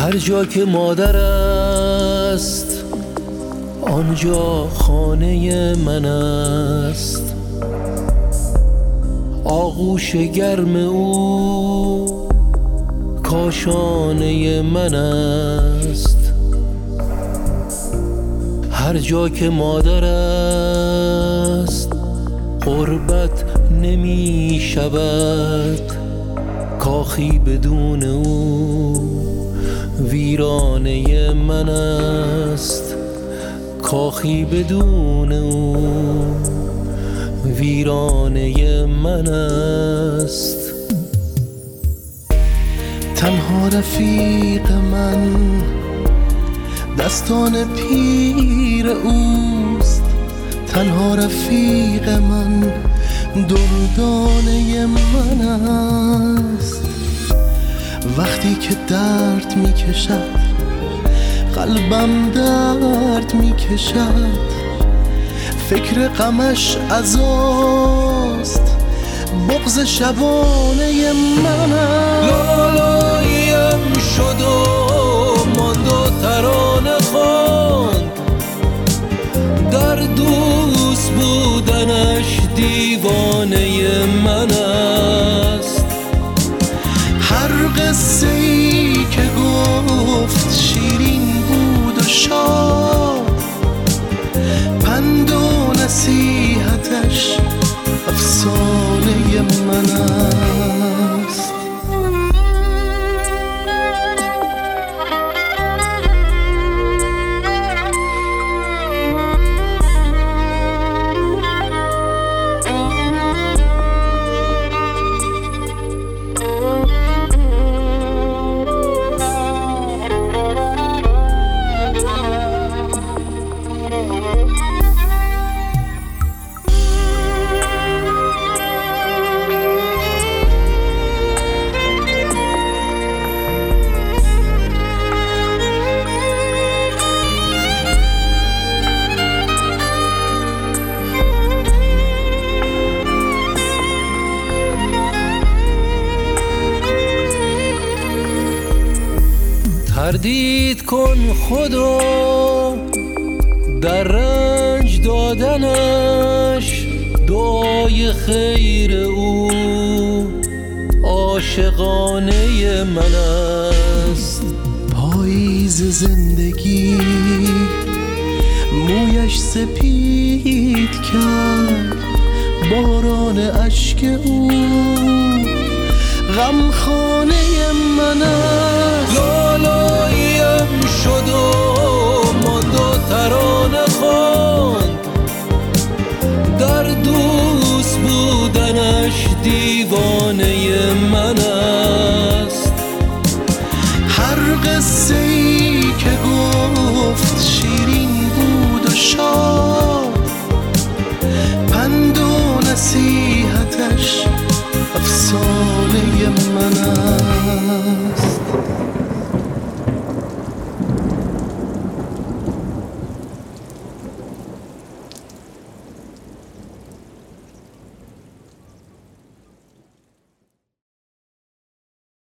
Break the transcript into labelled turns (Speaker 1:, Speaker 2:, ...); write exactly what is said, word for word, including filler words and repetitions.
Speaker 1: هر جا که مادر است آنجا خانه من است. آغوش گرم او کاشانه من است. هر جا که مادر است غربت نمی شود. کاخی بدون او ویرانه من است. کاخی بدون او ویرانه من است. تنها رفیق من دستان پیر اوست. تنها رفیق من دردانه من است. وقتی که درد می کشد قلبم درد می کشد. فکر غمش عزاست بغض شبانه من است. لالایم شد و ماند و ترانه خواند. در دوست بودنش دیوانه من است. هر قصه ای که گفت شیرین بود و شاد. پند و نصیحتش افسانه من است. تردید کن خدا در رنج دادنش. دعای خیر او عاشقانه من است. پاییز زندگی مویش سپید کرد. باران اشک او غمخانه من است. لالایم شد و ماند و ترانه خواند. در دوست بودنش دیوانه من است. هر قصه ای که گفت شیرین بود و شاد. پند و نصیحتش افسانه من است.